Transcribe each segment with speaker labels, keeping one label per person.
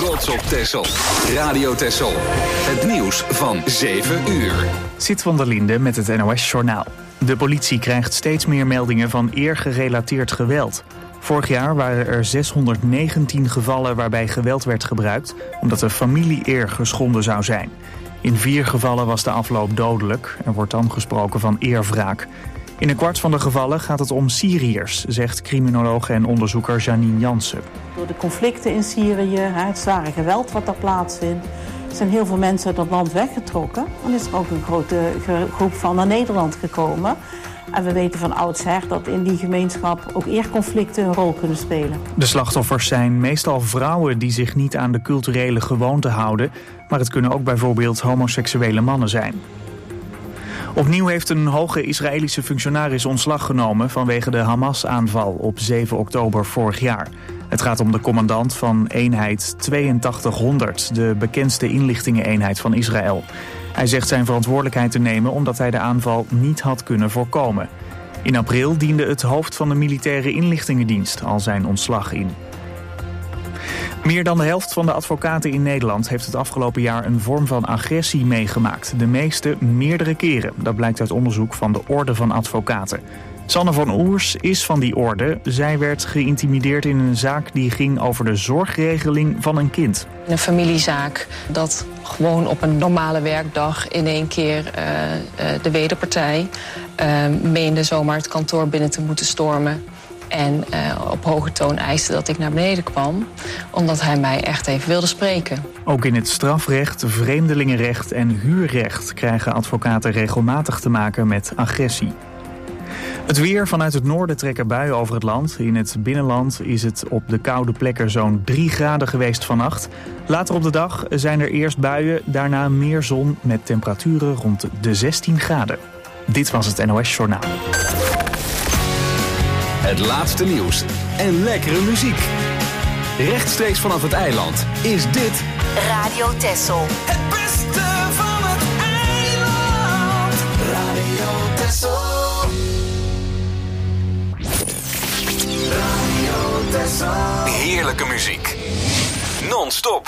Speaker 1: trots op Texel. Radio Texel. Het nieuws van 7 uur.
Speaker 2: Sit van der Linde met het NOS-journaal. De politie krijgt steeds meer meldingen van eergerelateerd geweld. Vorig jaar waren er 619 gevallen waarbij geweld werd gebruikt, omdat de familie-eer geschonden zou zijn. In 4 gevallen was de afloop dodelijk. Er wordt dan gesproken van eerwraak. In een kwart van de gevallen gaat het om Syriërs, zegt criminoloog en onderzoeker Janine Jansen.
Speaker 3: Door de conflicten in Syrië, het zware geweld wat daar plaatsvindt, zijn heel veel mensen uit dat land weggetrokken. Dan is er ook een grote groep van naar Nederland gekomen. En we weten van oudsher dat in die gemeenschap ook eerconflicten een rol kunnen spelen.
Speaker 2: De slachtoffers zijn meestal vrouwen die zich niet aan de culturele gewoonten houden, maar het kunnen ook bijvoorbeeld homoseksuele mannen zijn. Opnieuw heeft een hoge Israëlische functionaris ontslag genomen vanwege de Hamas-aanval op 7 oktober vorig jaar. Het gaat om de commandant van eenheid 8200, de bekendste inlichtingeneenheid van Israël. Hij zegt zijn verantwoordelijkheid te nemen omdat hij de aanval niet had kunnen voorkomen. In april diende het hoofd van de militaire inlichtingendienst al zijn ontslag in. Meer dan de helft van de advocaten in Nederland heeft het afgelopen jaar een vorm van agressie meegemaakt. De meeste meerdere keren. Dat blijkt uit onderzoek van de Orde van Advocaten. Sanne van Oers is van die orde. Zij werd geïntimideerd in een zaak die ging over de zorgregeling van een kind.
Speaker 4: Een familiezaak dat gewoon op een normale werkdag in één keer de wederpartij meende zomaar het kantoor binnen te moeten stormen. En op hoge toon eiste dat ik naar beneden kwam, omdat hij mij echt even wilde spreken.
Speaker 2: Ook in het strafrecht, vreemdelingenrecht en huurrecht krijgen advocaten regelmatig te maken met agressie. Het weer: vanuit het noorden trekken buien over het land. In het binnenland is het op de koude plekken zo'n 3 graden geweest vannacht. Later op de dag zijn er eerst buien, daarna meer zon met temperaturen rond de 16 graden. Dit was het NOS Journaal.
Speaker 1: Het laatste nieuws en lekkere muziek. Rechtstreeks vanaf het eiland is dit
Speaker 5: Radio Texel.
Speaker 6: Het beste van het eiland. Radio Texel. Radio Texel.
Speaker 1: heerlijke muziek. Non-stop.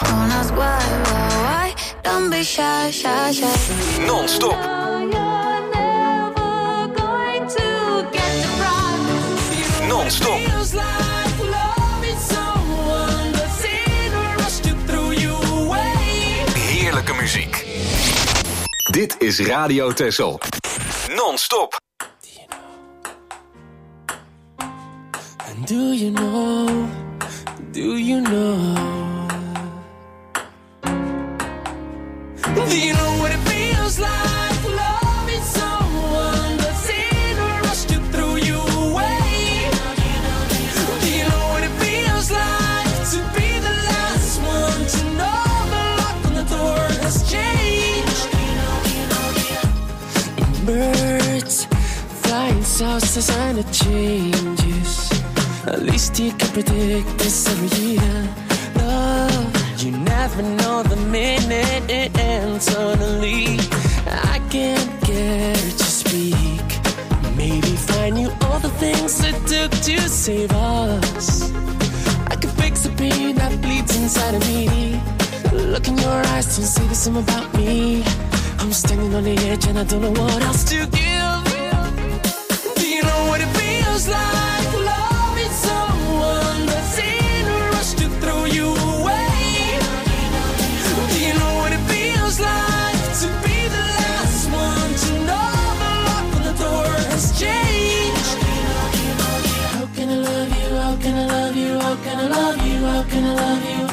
Speaker 1: Non-stop. Non-stop. Heerlijke muziek. Dit is Radio Texel. Non-stop.
Speaker 7: Do you know? Do you know? Do you know what it feels like? Loving someone that's in a rush to throw you away. Do you know what it feels like to be the last one to know the lock on the door has changed? Birds flying south, the sign of changes. At least you can predict this every year. Love, you never know the minute, and suddenly I can't get her to speak. Maybe find you all the things it took to save us. I could fix the pain that bleeds inside of me. Look in your eyes, don't say the same about me. I'm standing on the edge and I don't know what else to give. Do you know what it feels like? Someone that's in a rush to throw you away. Do you know what it feels like to be the last one to know the lock on the door has changed? How can I love you? How can I love you? How can I love you? How can I love you?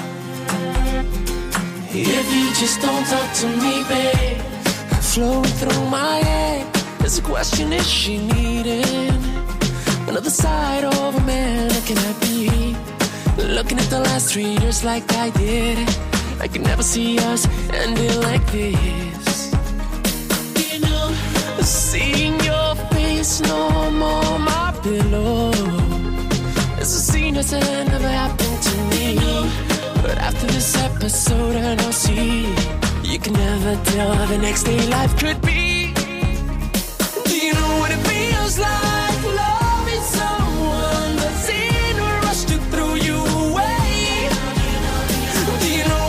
Speaker 7: If you just don't talk to me, babe. Flowing through my head is a question: is she needing another side of a man looking at me? Looking at the last 3 years like I did. I could never see us ending like this. You know, seeing your face no more my pillow. It's a scene that never happened to me. But after this episode I know, see, you can never tell the next day life could be. Do you know what it feels like? Someone that's in a rush to throw you away. Do you know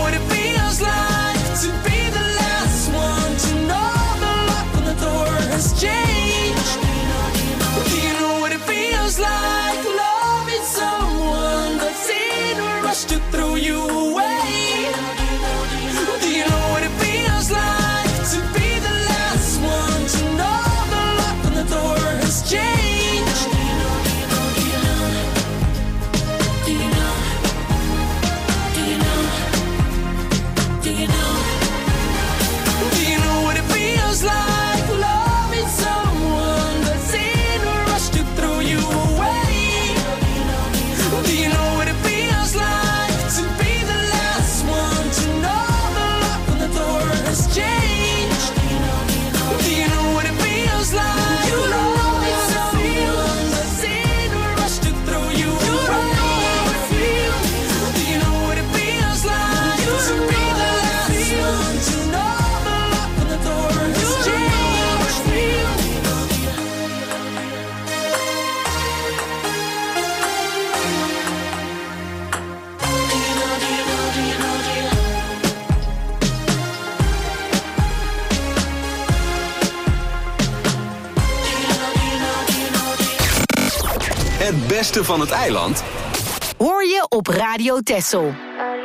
Speaker 1: beste van het eiland
Speaker 5: hoor je op Radio Texel.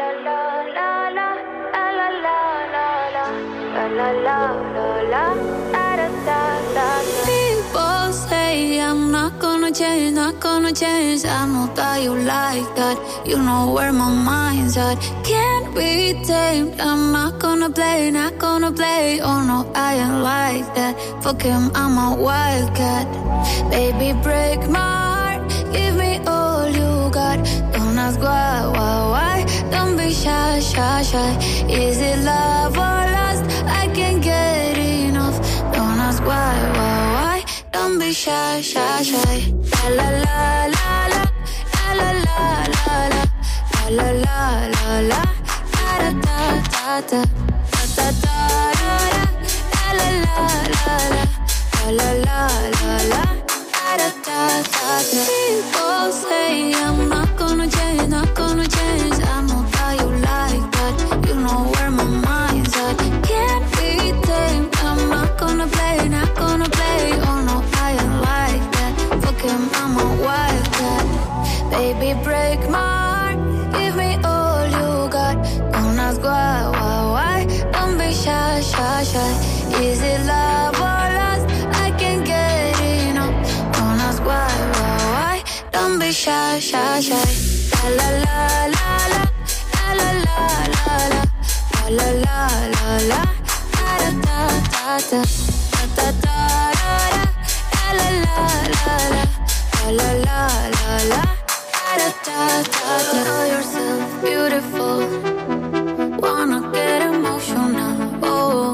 Speaker 8: People say I'm not gonna change, not gonna change. I know that you like that. You know where my mind's at. Can't be tamed. I'm not gonna play, not gonna play. Oh no, I ain't like that. Fuck him, I'm a wildcat. Baby, break my heart. Give me all you got. Don't ask why. Don't be shy, shy, shy. Is it love or lust? I can't get enough. Don't ask why. Don't be shy, shy, shy. La la la la la la la la la la la la la da da da da da da da la la la la la la la la da da da da. People say I'm not gonna change, not gonna change. I know that you like that. You know where my mind's at. Can't be tamed. I'm not gonna play, not gonna play. Oh no, I ain't like that. Fuck him, I'm a wildcat. Baby, break my heart. Give me all you got. Don't ask why. Don't be shy, shy, shy. Is it love or lust? I can't get enough. Don't ask why. Don't be shy, shy, shy. La la la la la la la la la la la la la da da da da da da da la la la la la la la la da da da. Know yourself beautiful. Wanna get emotional. Oh,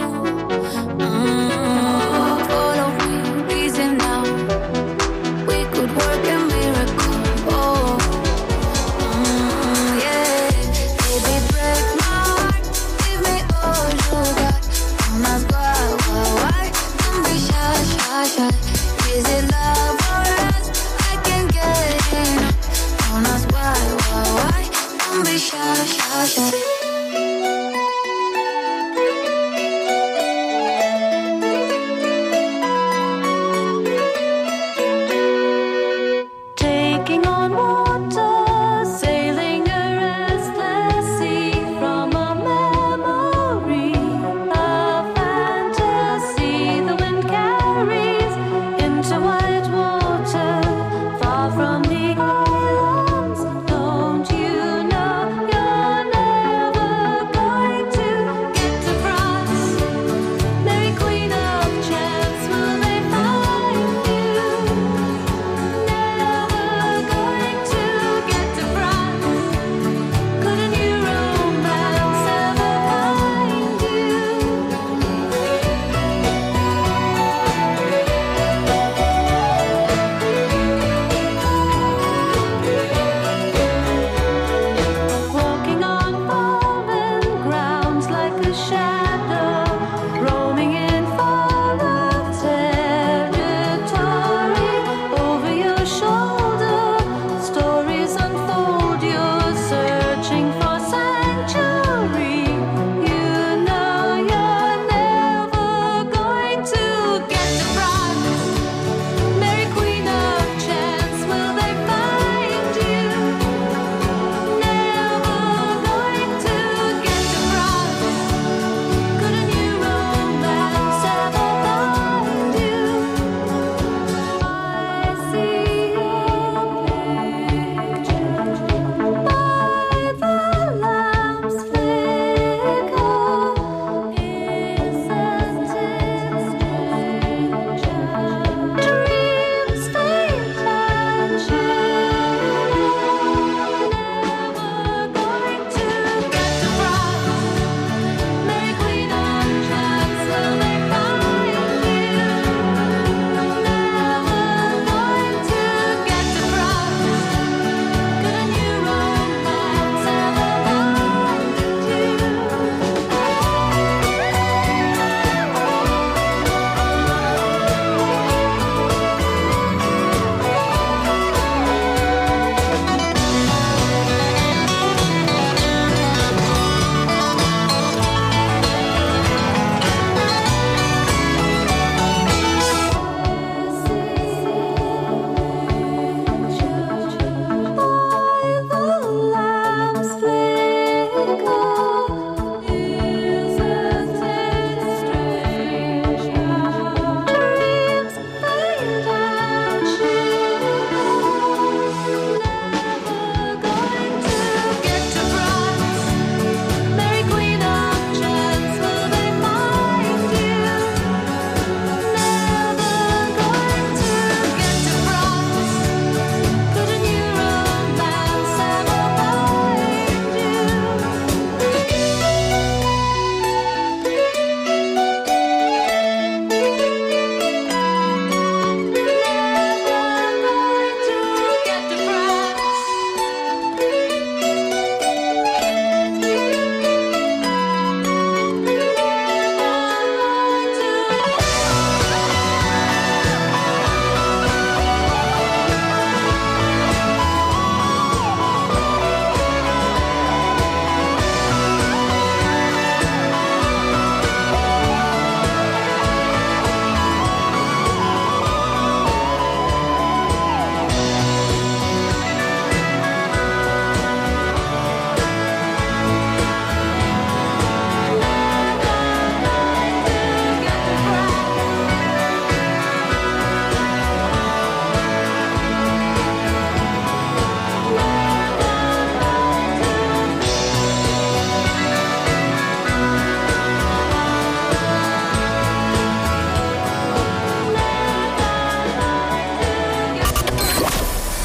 Speaker 8: follow me, reason now. We could work a miracle. Oh, yeah. Baby, break my heart. Give me all you got. Don't ask why. Don't be shy, shy, shy. Is it love or lust? I can't get enough. Don't ask why. Don't be shy, shy, shy.
Speaker 9: Taking on water, sailing a restless sea from a memory, a fantasy the wind carries into white water, far from the islands. Don't you know you're never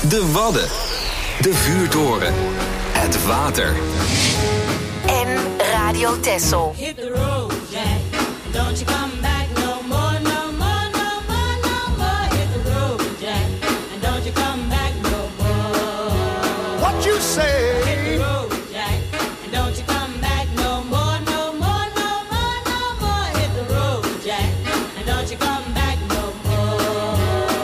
Speaker 1: De Wadden. De vuurtoren. Het water.
Speaker 5: En Radio Texel.
Speaker 6: Hit the road, Jack. Don't you come back no more, no more, no more, no more. Hit the road, Jack. And don't you come back no more.
Speaker 10: What you say?
Speaker 6: Hit the road, Jack. And don't you come back no more, no more, no more, no more. Hit the road, Jack. And don't you come back no more.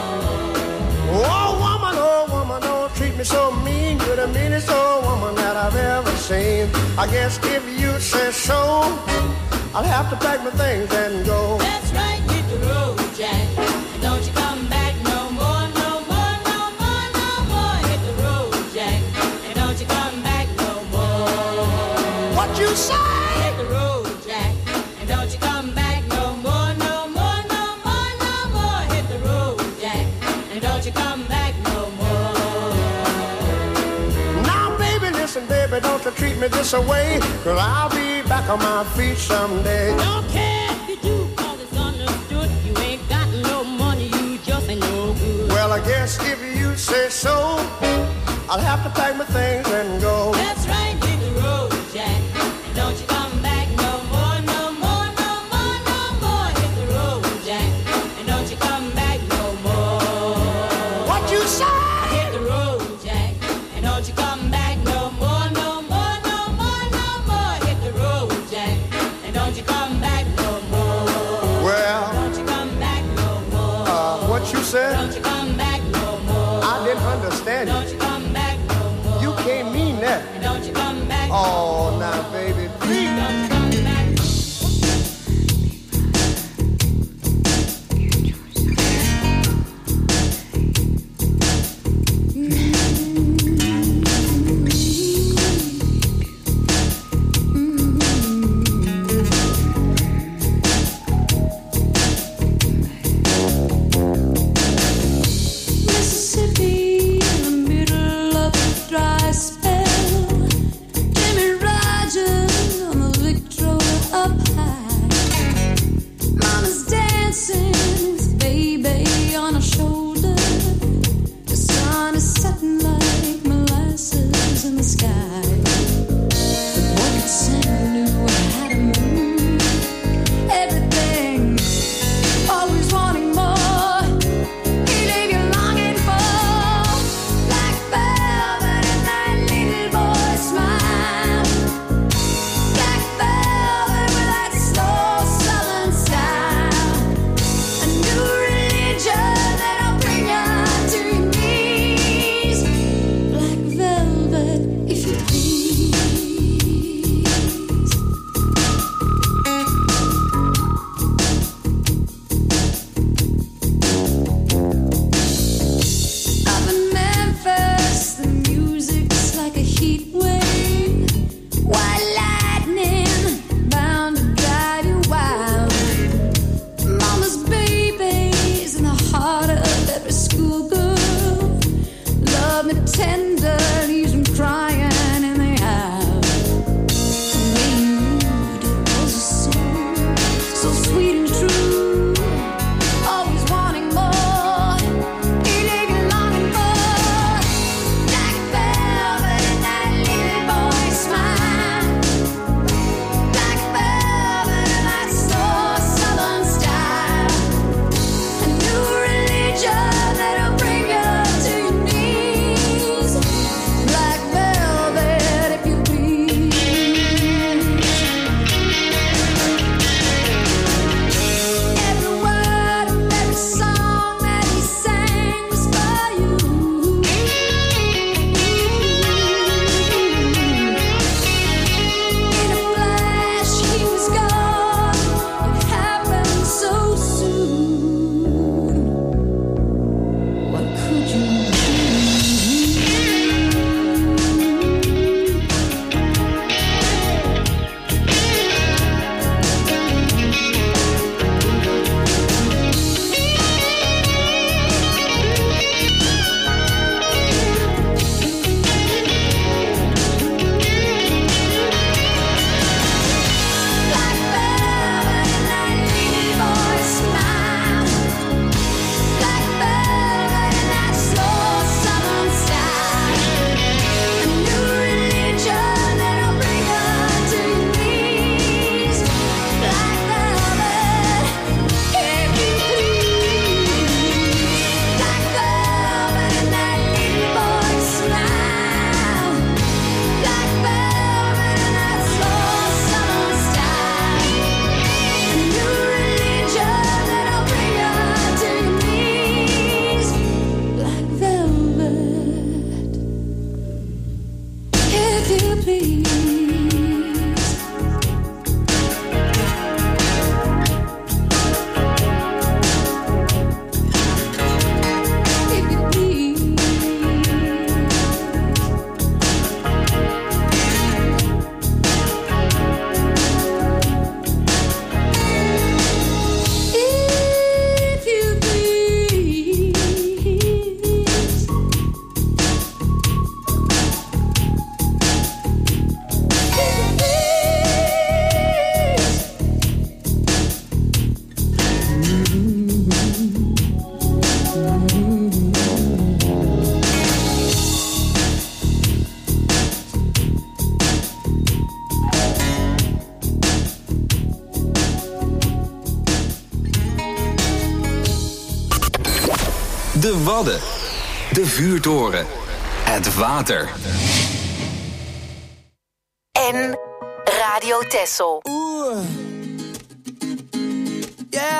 Speaker 10: Oh woman, don't treat me so mean. You're the meanest old woman that I've ever seen. I guess if you say so, I'll have to pack my things and go.
Speaker 6: That's right, hit the road, Jack. And don't you come back no more, no more, no more, no more. Hit the road, Jack. And don't you come back no more.
Speaker 10: What you say?
Speaker 6: Hit the road, Jack. And don't you come back no more, no more, no more, no more. Hit the road, Jack. And don't you come back no more.
Speaker 10: Now baby, listen baby, don't you treat me this away, 'cause I'll be back on my feet someday.
Speaker 6: Don't care if you do, 'cause it's understood. You ain't got no money, you just ain't no good.
Speaker 10: Well, I guess if you say so, I'll have to pack my things and go.
Speaker 6: That's right, hit the road, Jack. And don't you come back no more, no more, no more, no more. Hit the road, Jack. And don't you come back no more.
Speaker 10: What you say?
Speaker 6: Hit the road, Jack. And don't you come back no more, no more, no more, no more. Hit the road, Jack. And don't you come back no more.
Speaker 10: Well,
Speaker 6: Don't you come back no more.
Speaker 10: what you said?
Speaker 6: Don't you come back no more.
Speaker 10: I didn't understand
Speaker 6: Don't
Speaker 10: you.
Speaker 6: you come back no more.
Speaker 10: You can't mean that.
Speaker 6: And don't you come back.
Speaker 10: Oh, now baby, please.
Speaker 6: Don't you come back.
Speaker 9: Mississippi in the middle of a dry spell. Jimmy Rogers
Speaker 1: De Wadden. De vuurtoren. Het water.
Speaker 5: En Radio Texel.
Speaker 7: Oeh. Yeah.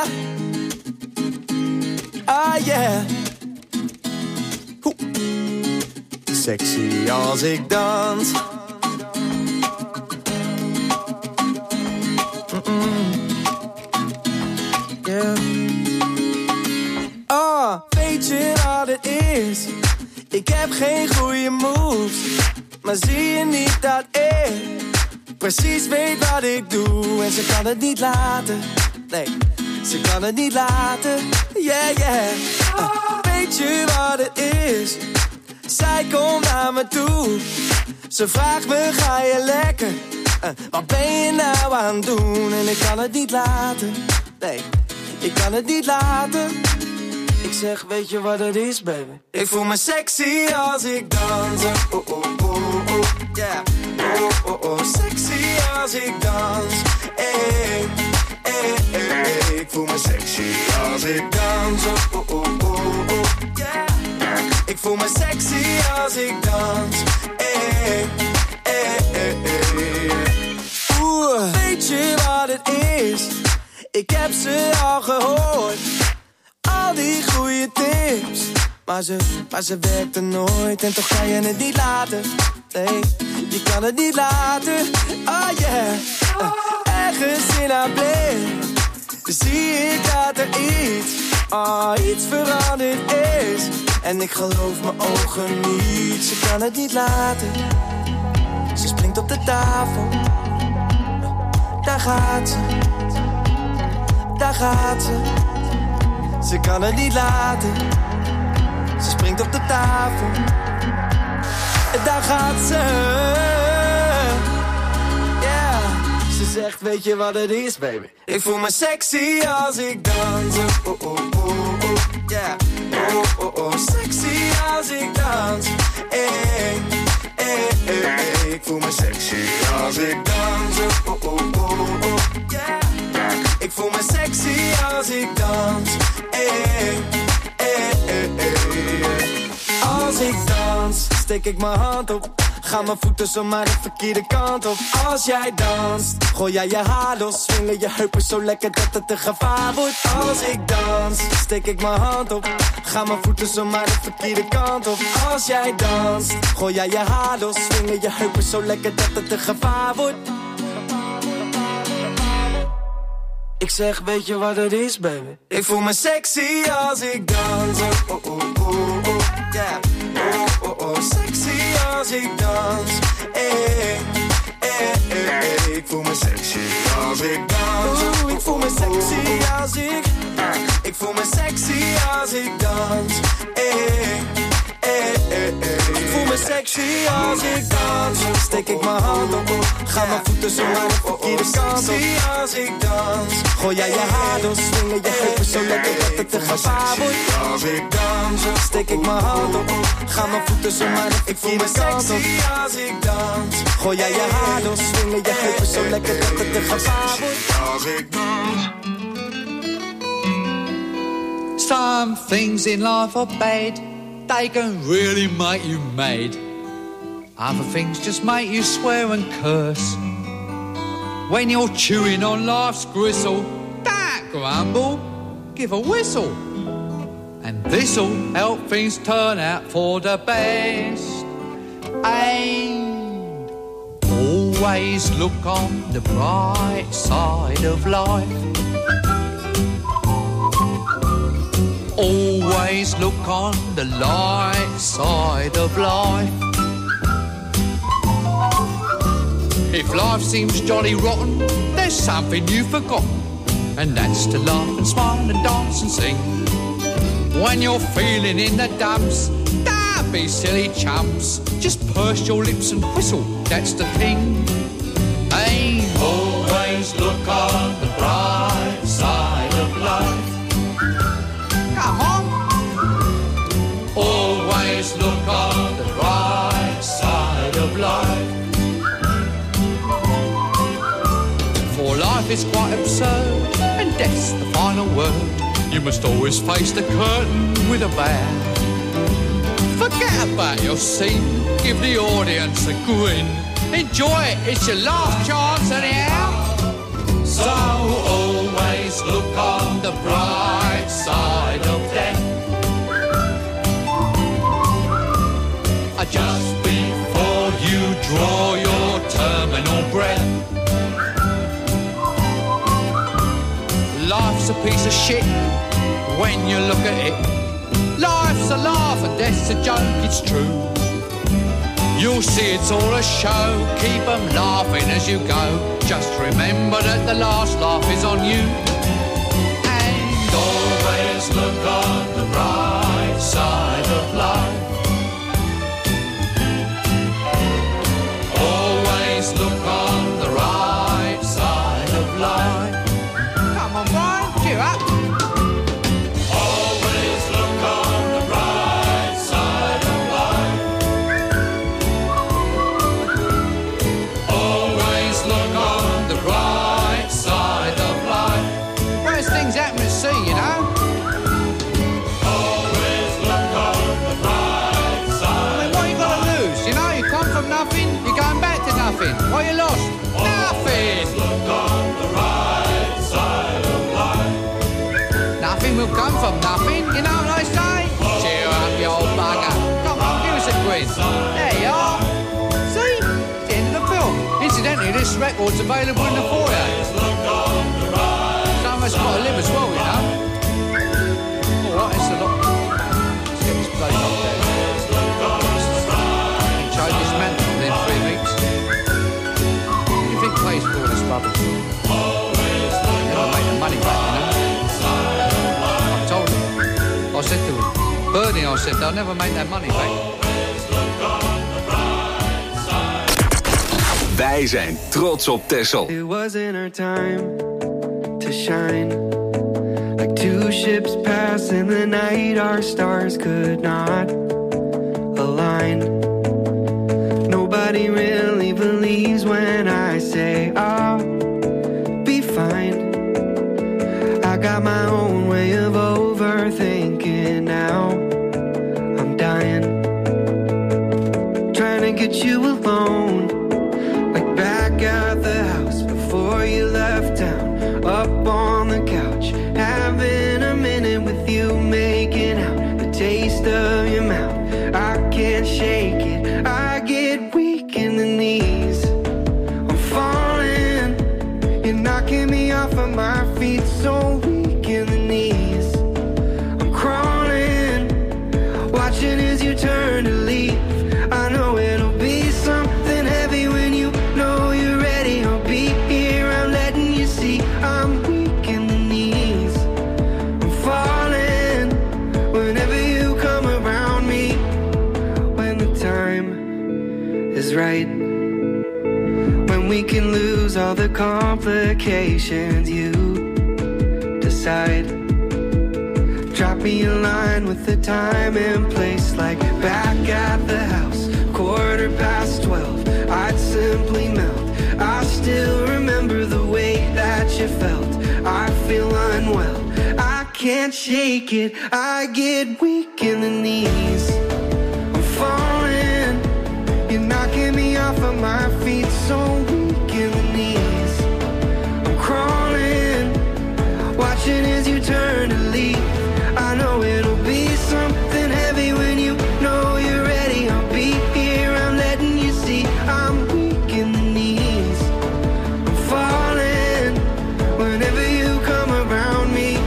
Speaker 7: Ah, yeah. Oeh. Sexy als ik dans. Yeah. Oh, weet je wat het is? Ik heb geen goede moves, maar zie je niet dat ik precies weet wat ik doe? En ze kan het niet laten, nee, ze kan het niet laten, yeah, yeah. Weet je wat het is? Zij komt naar me toe. Ze vraagt me, ga je lekker? Wat ben je nou aan het doen? En ik kan het niet laten, nee, ik kan het niet laten. Ik zeg, weet je wat het is, baby? Ik voel me sexy als ik dans. Oh, oh, oh, oh, yeah. Oh, oh, oh, sexy als ik dans. Hey, hey, hey, hey. Ik voel me sexy als ik dans. Oh, oh, oh, oh, yeah. Ik voel me sexy als ik dans. Hey, hey, hey, hey. Oeh, weet je wat het is? Ik heb ze al gehoord. Al die goede tips, maar ze werkte nooit. En toch kan je het niet laten, nee, je kan het niet laten. Oh yeah, ergens in haar blik zie ik dat er iets veranderd is. En ik geloof mijn ogen niet, ze kan het niet laten. Ze springt op de tafel, daar gaat ze, daar gaat ze. Ze kan het niet laten. Ze springt op de tafel. En daar gaat ze. Yeah. Ze zegt, weet je wat het is, baby? Ik voel me sexy als ik dans. Oh, oh, oh, oh, yeah. Oh, oh, oh, sexy als ik dans. Hey, hey, hey, hey. Ik voel me sexy als ik dans. Oh, oh, oh, oh, yeah. Ik voel me sexy als ik dans. Hey, hey, hey, hey. Als ik dans, steek ik mijn hand op. Gaan mijn voeten zomaar de verkeerde kant op. Als jij danst, gooi jij je haar los. Swingen je heupen zo lekker dat het een gevaar wordt. Als ik dans, steek ik mijn hand op. Gaan mijn voeten zomaar de verkeerde kant op. Als jij danst, gooi jij je haar los. Swingen je heupen zo lekker dat het een gevaar wordt. Ik zeg, weet je wat het is, baby? Ik voel me sexy als ik dans. Oh, oh, oh, oh, yeah. Oh, oh, oh, sexy als ik dans. Hey, hey, hey, hey. Ik voel me sexy als ik dans. Oeh, ik voel me sexy als ik. Ik voel me sexy als ik dans. Hey, hey, hey, hey. Ik voel me sexy als ik dans. Steek ik mijn hand op. Ga mijn voeten zo maar de verkeerde kant op. Als ik dans. Gooi jij je haar door. Swingen je heupen zo lekker dat het een gevaar wordt. Als ik dans. Steek ik mijn hand op. Ga mijn voeten zo maar de verkeerde kant op. Als ik dans. Gooi jij je haar door. Swingen je heupen zo lekker dat het een gevaar wordt. Als ik dans.
Speaker 11: Some things in life are bad. They can really make you mad. Other things just make you swear and curse. When you're chewing on life's gristle, don't grumble, give a whistle. And this'll help things turn out for the best. And always look on the bright side of life. Always look on the light side of life. If life seems jolly rotten, there's something you've forgotten, and that's to laugh and smile and dance and sing. When you're feeling in the dumps, don't be silly chumps. Just purse your lips and whistle, that's the thing. Hey, always look on the bright side of life. Come on. Always look on the bright side of life. For life is quite absurd, and death's the final word. You must always face the curtain with a bow. Forget about your scene, give the audience a grin. Enjoy it, it's your last chance anyhow. So always look on the bright side of death. Just before you draw your terminal breath. Life's a piece of shit when you look at it. Life's a laugh and death's a joke, it's true. You'll see it's all a show, keep them laughing as you go. Just remember that the last laugh is on you. And always look on the bright side of life. Always look on the right side of life. Come on, Brian, cheer up. Always look on the right side of life. Always look on the right side of life. Worst things happen at sea, you know. Always look on the right side. I mean, what you got to lose? You know, you come from nothing, you're going back to nothing. What you lost? Nothing. Look on the right side of life. Nothing will come from nothing, you know what I say? Cheer up, you old bugger. Come on, give us a quiz. There you are. See? It's the end of the film. Incidentally, this record's available in the foyer. Some of us got to live as well, you know. All right, it's a lot. Let's get this bloody locked down. Try this man within 3 weeks. What do you think pays for all this rubbish? Never make the money back, you know. I told him. I said to him, Bernie, I said, they'll never make that money back.
Speaker 1: Wij zijn trots op Texel.
Speaker 12: It wasn't our time to shine. Like two ships pass in the night, our stars could not align. Nobody really believes when I say I'll be fine. I got my own way of overthinking now. I'm dying, trying to get you alone. Like back at the house before you left town. Up on the couch, having a minute with you, making out the taste of your mouth. I can't shake it, I get weak in the knees. I'm falling, you're knocking me off of my feet. So weak in the knees, I'm crawling, watching as you turn to leave. I know it'll be something heavy when you know you're ready. I'll be here, I'm letting you see. I'm weak in the knees, I'm falling whenever you come around me. When the time is right, when we can lose all the complications, you decide. Drop me a line with the time and place, like back at the house, 12:15. I'd simply melt. I still remember the way that you felt. I feel unwell, I can't shake it, I get weak in the knees. I'm falling, you're knocking me off of my feet. So weak in the knees, I'm crawling, watching as you turn to leave. I know it'll be something heavy when you know you're ready. I'll be here, I'm letting you see. I'm weak in the knees, I'm falling whenever you come around me.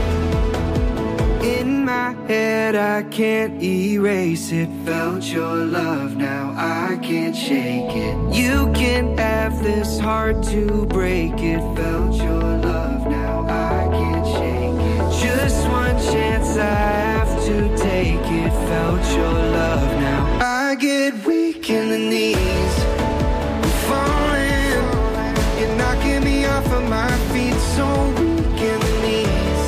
Speaker 12: In my head I can't erase it. Felt your love, now I can't shake it. You can't have this hard to break it. Felt your love, now I can't shake it. Just one chance I have to take it. Felt your love, now I get weak in the knees. I'm falling, you're knocking me off of my feet. So weak in the knees,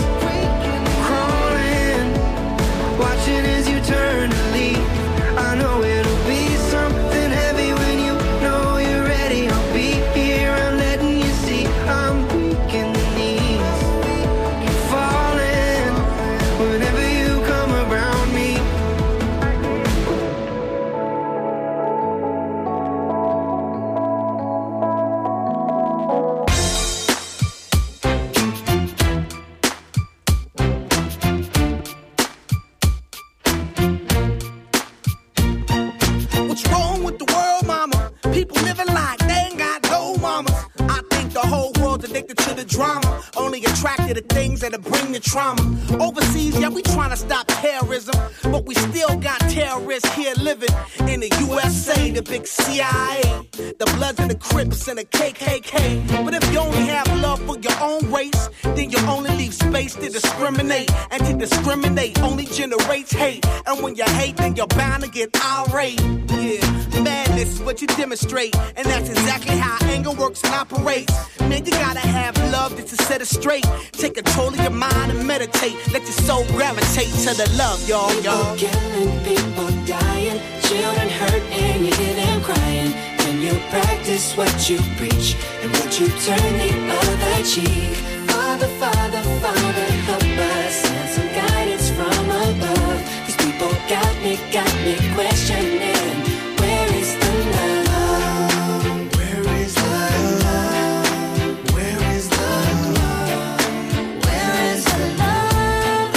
Speaker 12: crawling, watching as you turn to leave. I know it'll be something heavy when you know you're ready. I'll be here, I'm letting you see. I'm weak in the knees, falling
Speaker 13: Girls addicted to the drama, only attracted to things that'll bring the trauma. Overseas, yeah, we trying to stop terrorism, but we still got terrorists here living in the USA, the big CIA, the Bloods and the Crips and the KKK. But if you only have love for your own race, then you only leave space to discriminate. And to discriminate only generates hate. And when you hate, then you're bound to get irate. Yeah, madness is what you demonstrate. And that's exactly how anger works and operates. Man, you gotta have love just to set it straight. Take control of your mind and meditate. Let your soul gravitate to the love, y'all.
Speaker 7: People killing, people dying, children hurt and you hear them crying. When you practice what you preach and would you turn the other cheek? Father, Father, Father, help us, send some guidance from above. These people got me questioning, where is the love? Where is the love? Where is the love? Where is the love?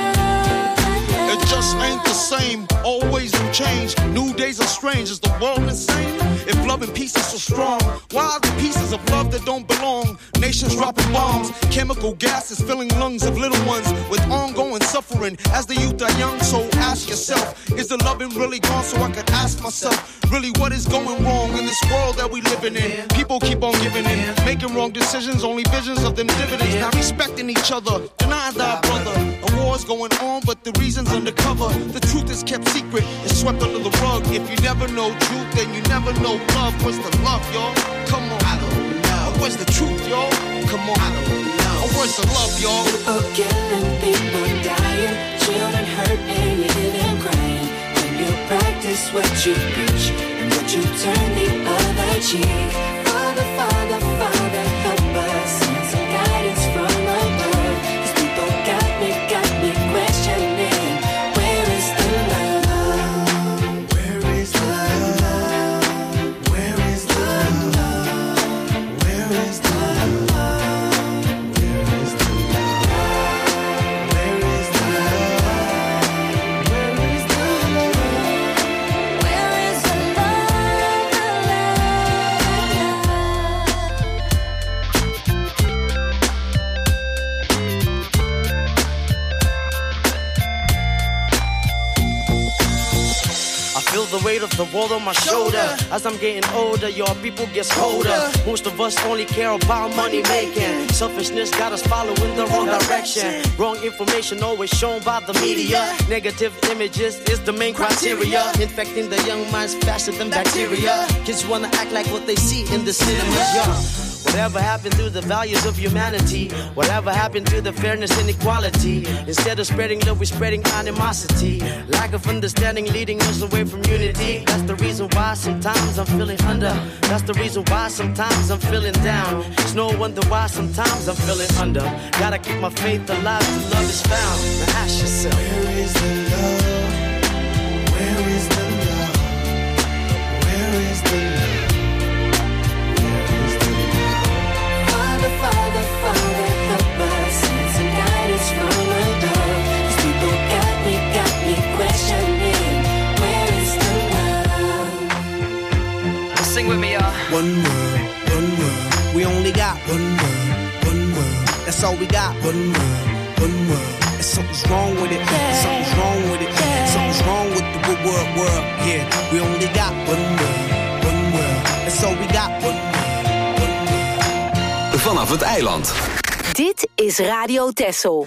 Speaker 14: It just ain't the same, always new change. New days are strange, is the world insane? If love and peace is so strong, why are the pieces of love that don't belong? Nations dropping bombs, chemical gases filling lungs of little ones with ongoing suffering as the youth are young. So ask yourself, is the loving really gone? So I could ask myself, really what is going wrong in this world that we living in? People keep on giving in, making wrong decisions, only visions of them dividends. Not respecting each other, denying thy brother. A war's going on, but the reason's undercover. The truth is kept secret, it's swept under the rug. If you never know truth, then you never know love. Where's the love, y'all? Come on. I don't know. Where's the truth, y'all? Come on. I don't know. Where's the love, y'all?
Speaker 7: People killing, people dying, children hurt and you hear them crying. When you practice what you preach and would you turn the other cheek? Father, Father, Father, help us, send some guidance from above. These people got me questioning, where is the love? Where is the love? Where is the love? Where is the love? Where is the love? Where is the love? Where is the love? Where is the
Speaker 15: I feel the weight of the world on my shoulder. As I'm getting older, your people gets colder. Most of us only care about money making. Selfishness got us following the wrong direction. Wrong information always shown by the media. Negative images is the main criteria. Infecting the young minds faster than bacteria. Kids wanna act like what they see in the cinemas, yeah. Whatever happened to the values of humanity? Whatever happened to the fairness and equality? Instead of spreading love, we're spreading animosity. Lack of understanding leading us away from unity. That's the reason why sometimes I'm feeling under. That's the reason why sometimes I'm feeling down. It's no wonder why sometimes I'm feeling under. Gotta keep my faith alive till love is found. Now ask yourself,
Speaker 7: Where is the love? Where is the love? Where is the love? Father, Father, Father, help us, send some guidance from above. These people got me questioning, where is the love?
Speaker 15: sing with me, y'all.
Speaker 13: One word, we only got one word, that's all we got. One word, and something's wrong with it, something's wrong with it, something's wrong with the world, yeah. We only got one word, that's all we got. One word.
Speaker 1: Vanaf het eiland.
Speaker 5: Dit is Radio Texel.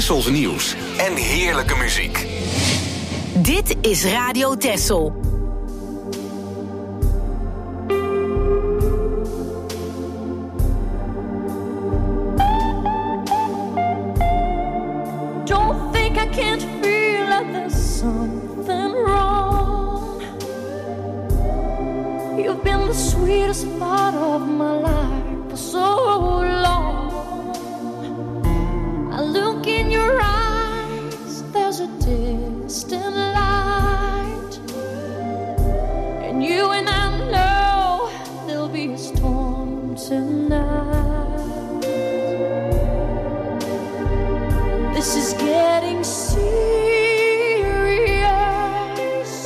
Speaker 1: Tessels nieuws en heerlijke muziek.
Speaker 5: Dit is Radio Tessel.
Speaker 9: Don't think I can't feel like there's something wrong. You've been the sweetest part of my life for so long. I look in your eyes, there's a distant light, and you and I know there'll be a storm tonight. This is getting serious.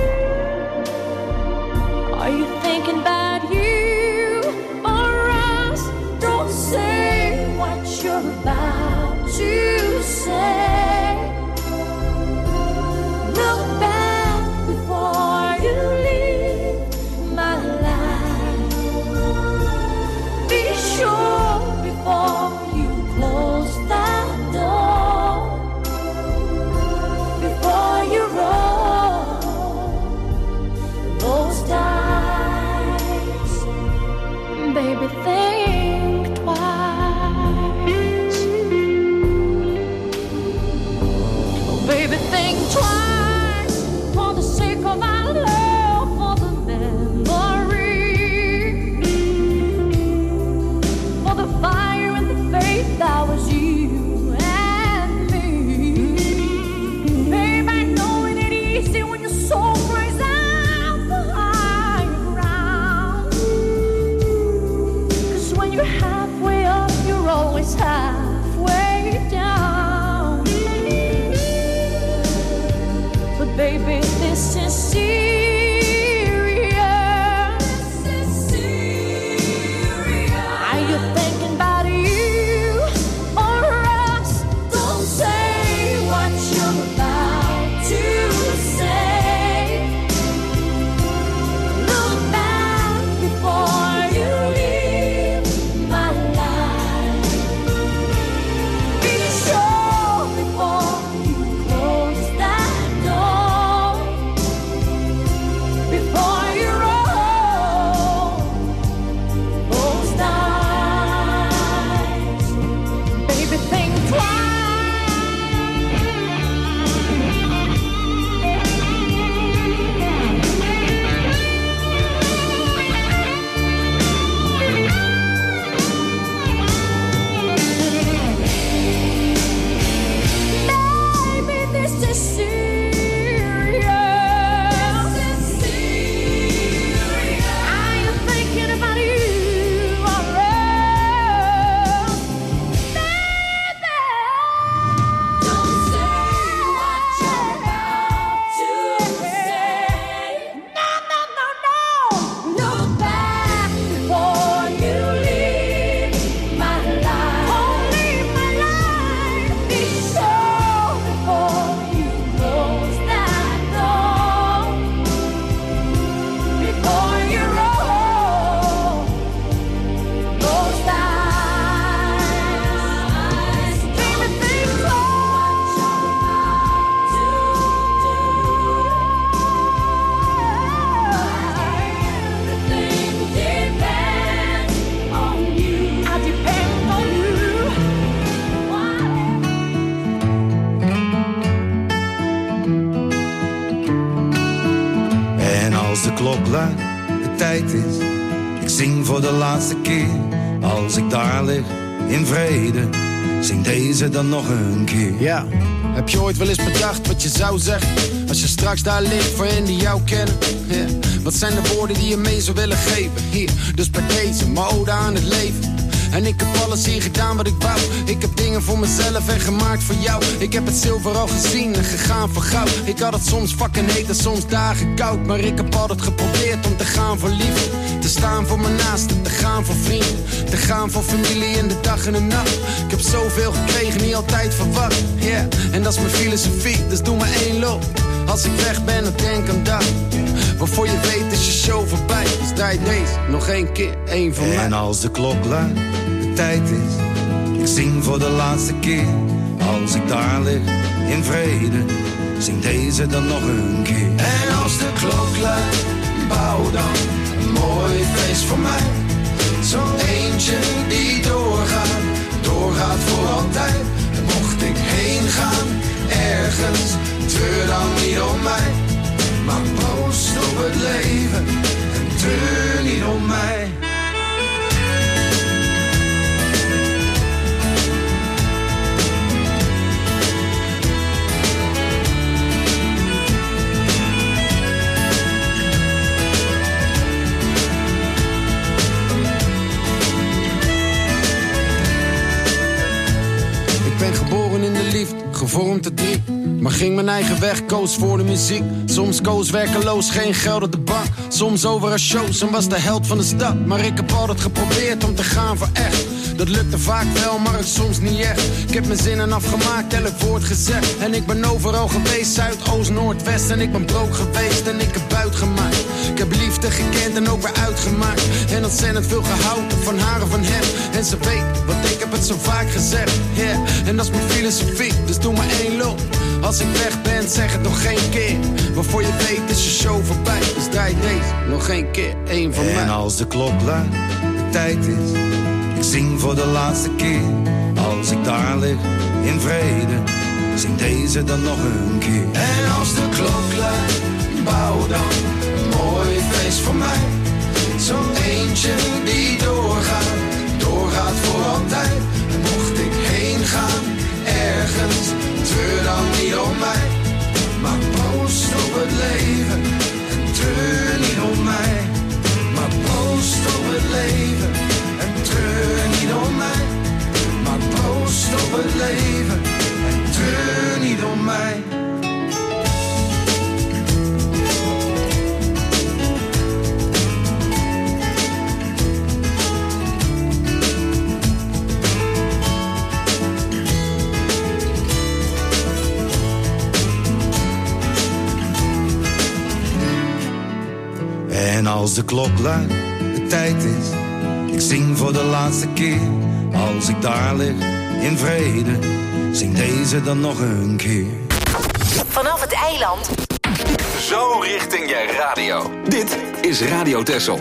Speaker 9: Are you thinking about you or us? Don't say what you're about to say. Look back before you leave my life. Be sure before you close that door. Before you roll those dice, baby, think twice. Oh, baby, think twice for the sake of our love, for the memory, for the fire and the faith that was you and me. Babe, I know it ain't easy when your soul cries out for higher ground. 'Cause when you're halfway up, you're always halfway down. But baby, this is serious. Are you thinking about you or us? Don't say what you're about to say. Look back before you leave my life. Be sure before you close that door. Before you roll those dice, baby, think twice. Baby, this is serious. Are you thinking about you or us? Baby, don't say what you're about to say. No, no, no, no. Look back before you leave my life. Oh, leave my life. Be sure before you close that door. Before you roll those dice, baby, think what you're about to do. Everything depends on you. I depend on you.
Speaker 16: En als de klok luidt, de tijd is, ik zing voor de laatste keer. Als ik daar lig, in vrede, zing deze dan nog een keer.
Speaker 17: Ja, heb je ooit wel eens bedacht wat je zou zeggen als je straks daar ligt voor hen die jou kennen? Ja. Wat zijn de woorden die je mee zou willen geven? Hier, dus bij deze, mijn ode aan het leven. En ik heb alles hier gedaan wat ik wou. Ik heb dingen voor mezelf en gemaakt voor jou. Ik heb het zilver al gezien en gegaan voor goud. Ik had het soms fucking heet en soms dagen koud. Maar ik heb altijd geprobeerd om te gaan voor liefde. Te staan voor mijn naasten, te gaan voor vrienden. Te gaan voor familie in de dag en de nacht. Ik heb zoveel gekregen, niet altijd verwacht. Yeah, en dat is mijn filosofie, dus doe maar één loop. Als ik weg ben, dan denk aan dat. Waarvoor je weet is je show voorbij. Dus draai deze nog één keer, één van mij.
Speaker 16: En als de klok luidt, de tijd is, ik zing voor de laatste keer. Als ik daar lig in vrede, zing deze dan nog een keer.
Speaker 17: En als de klok luidt, bouw dan een mooi feest voor mij. Zo'n eentje die doorgaat voor altijd. En mocht ik heen gaan, ergens, treur dan niet om mij. Maar proost op het leven en treur niet om mij. Gevormd te drie, maar ging mijn eigen weg, koos voor de muziek. Soms koos werkeloos, geen geld op de bank. Soms overal shows en was de held van de stad. Maar ik heb altijd geprobeerd om te gaan voor echt. Dat lukte vaak wel, maar het soms niet echt. Ik heb mijn zinnen afgemaakt, elk woord gezegd. En ik ben overal geweest, Zuid, Oost, Noord, West. En ik ben broke geweest en ik heb buit gemaakt. Ik heb liefde gekend en ook weer uitgemaakt. En ontzettend veel gehouden van haar en van hem. En ze weet, want ik heb het zo vaak gezegd. Yeah. En dat is mijn filosofie, dus doe maar één loop. Als ik weg ben, zeg het nog geen keer. Maar voor je weet is je show voorbij. Dus draai deze nog geen keer, één van mij.
Speaker 16: En als de klok luidt, de tijd is, ik zing voor de laatste keer. Als ik daar lig in vrede, zing deze dan nog een keer.
Speaker 17: En als de klok luidt, bouw dan een mooi feest voor mij. Zo'n eentje die doorgaat voor altijd. En mocht ik heen gaan, ergens, treur dan niet om mij. Maar proost op het leven en treur niet om mij. Maar proost op het leven en treur niet om mij. Maar proost op het leven en treur niet om mij.
Speaker 16: En als de klok luidt, de tijd is, ik zing voor de laatste keer. Als ik daar lig in vrede, zing deze dan nog een keer.
Speaker 5: Vanaf het eiland.
Speaker 1: Zo richting je radio. Dit is Radio Texel.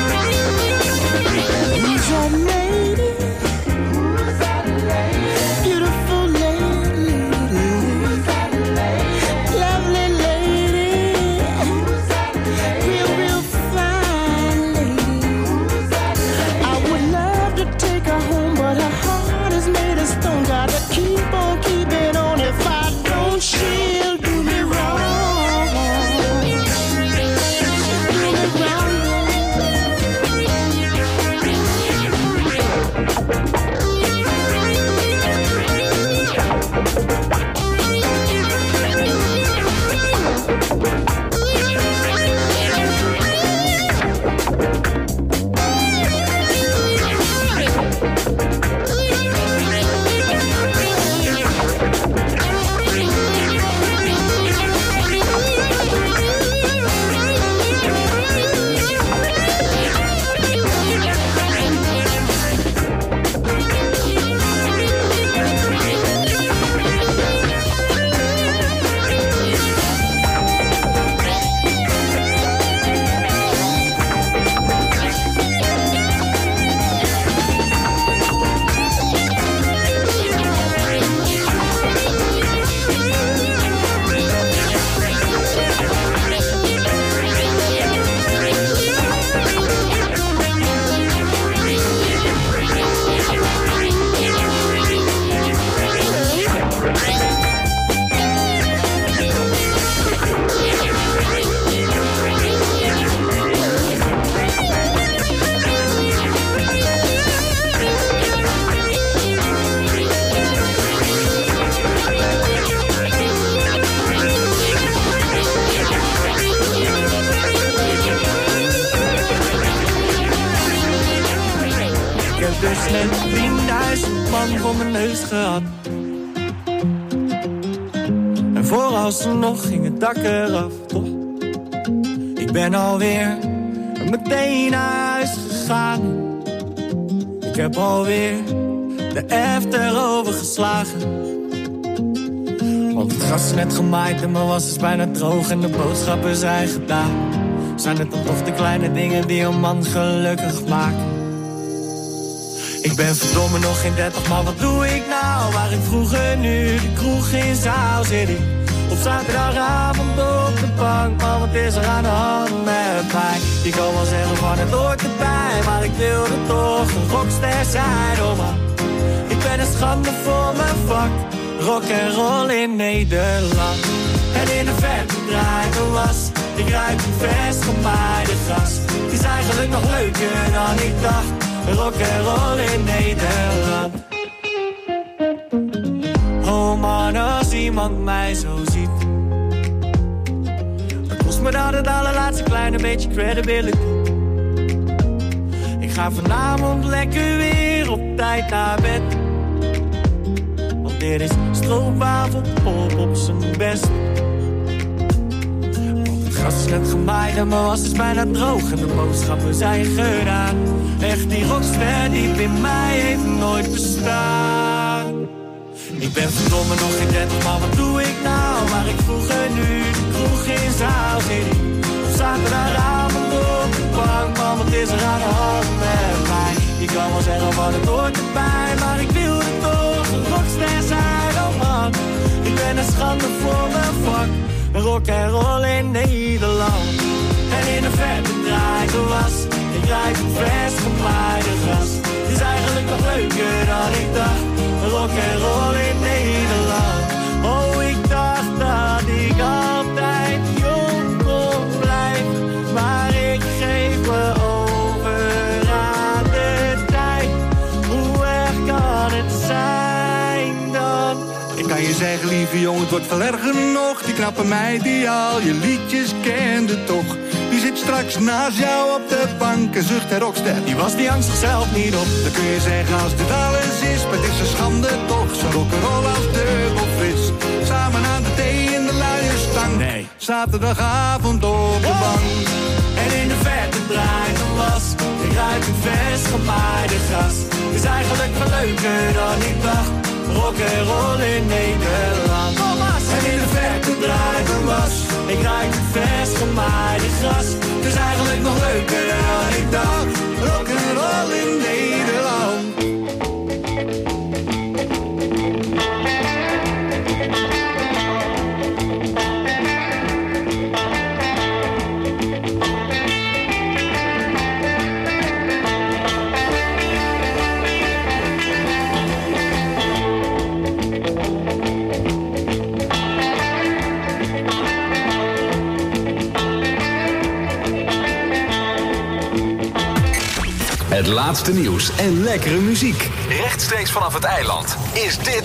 Speaker 6: Beautiful
Speaker 18: Dus net 10.000 man voor mijn neus gehad. En vooralsnog ging het dak eraf, toch? Ik ben alweer meteen naar huis gegaan. Ik heb alweer de after overgeslagen. Want het gras is net gemaaid en mijn was is bijna droog en de boodschappen zijn gedaan. Zijn het dan toch de kleine dingen die een man gelukkig maken? Ik ben verdomme nog geen 30, maar wat doe ik nou? Waar ik vroeger nu de kroeg in Zaal City. Op zaterdagavond op de bank, maar wat is er aan de hand met mij? Je kan wel zeggen van het hoort erbij, maar ik wilde toch een rockster zijn, oh man. Ik ben een schande voor mijn vak, rock en roll in Nederland. En in de verte draait een was, ik ruik een vers gemaaide gras. Het is eigenlijk nog leuker dan ik dacht, rock en roll in Nederland. Oh man, als iemand mij zo ziet, dan kost me dat het allerlaatste kleine beetje credibility. Ik ga vanavond lekker weer op tijd naar bed, want dit is stroopwafelpop op zijn best. Want het gras is net gemaaid en mijn was is bijna droog en de boodschappen zijn gedaan. Echt die rockster diep in mij heeft nooit bestaan. Ik ben verdomme nog geen 30, maar wat doe ik nou? Waar ik vroeger nu de kroeg in Zaal City. Op zaterdagavond op de bank, man, wat is er aan de hand met mij? Je kan wel zeggen van het hoort erbij, maar ik wilde toch een rockster zijn, oh man. Ik ben een schande voor mijn vak, rock en roll in Nederland. En in de verte draait de was, ik ruik het vers gemaaide gras. Het is eigenlijk nog leuker dan ik dacht, rock en roll in Nederland. Oh, ik dacht dat ik altijd jong kon blijven, maar ik geef me over aan de tijd. Hoe erg kan het zijn dan?
Speaker 19: Ik kan je zeggen, lieve jongen, het wordt veel erger nog. Die knappe meid die al je liedjes kende toch. Die zit straks naast jou op de bank en zucht en rockster.
Speaker 18: Die was die angst zichzelf niet op.
Speaker 19: Dan kun je zeggen als dit alles is, maar het is een schande toch. Zo rock'n'roll als dubbel fris. Samen aan de thee in de luie stang.
Speaker 18: Nee.
Speaker 19: Zaterdagavond op de bank.
Speaker 18: En in de verte draait een was, ik ruik een vers gemaaide gras. Het is eigenlijk veel leuker dan ik dacht, rock en roll in Nederland. En in de verte draait een was, ik ruik een vers gemaaide gras. Het is eigenlijk nog leuker dan ik dacht, rock en roll in Nederland.
Speaker 1: Het laatste nieuws en lekkere muziek. Rechtstreeks vanaf het eiland is dit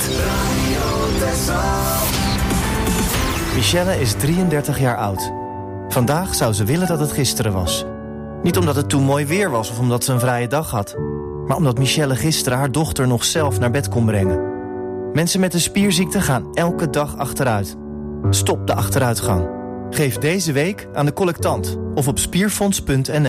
Speaker 20: Michelle is 33 jaar oud. Vandaag zou ze willen dat het gisteren was. Niet omdat het toen mooi weer was of omdat ze een vrije dag had, maar omdat Michelle gisteren haar dochter nog zelf naar bed kon brengen. Mensen met een spierziekte gaan elke dag achteruit. Stop de achteruitgang. Geef deze week aan de collectant of op spierfonds.nl.